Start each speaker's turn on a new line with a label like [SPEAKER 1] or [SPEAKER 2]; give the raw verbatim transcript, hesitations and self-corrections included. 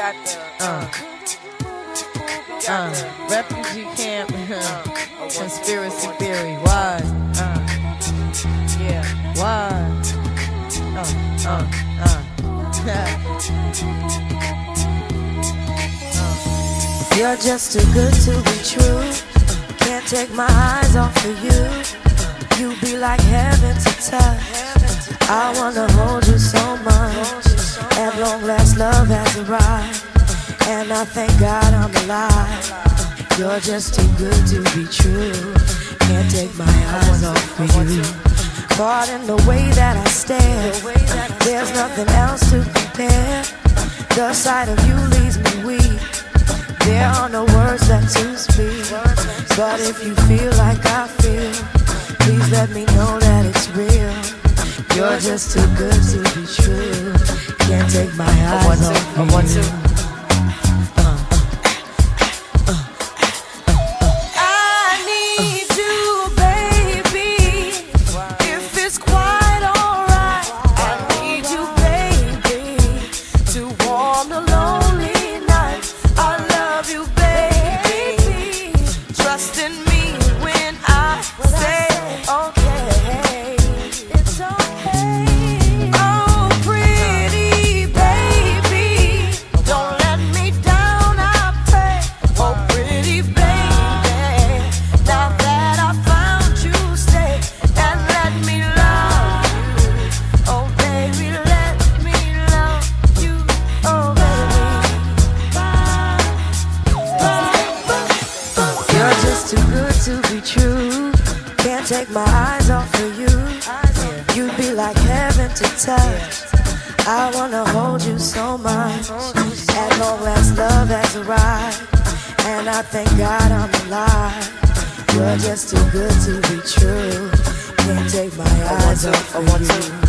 [SPEAKER 1] got the uh, uh, refugee camp uh, conspiracy theory. Why? Uh, yeah. Why? Uh, uh, uh.
[SPEAKER 2] You're just too good to be true. Can't take my eyes off of you. You be like heaven to touch. I wanna hold you so much. At long last, love has arrived, and I thank God I'm alive. You're just too good to be true. Can't take my eyes off of you. Caught in the way that I stare. There's nothing else to compare. The sight of you leaves me weak. There are no words left to speak. But if you feel like I feel, please let me know that it's real. You're just too good to be true. Can't take my eyes off of you. I want to. Take my eyes off of you. You'd be like heaven to touch. I wanna hold you so much. At long last, love has arrived, and I thank God I'm alive. You're just too good to be true. Can't take my eyes off of you.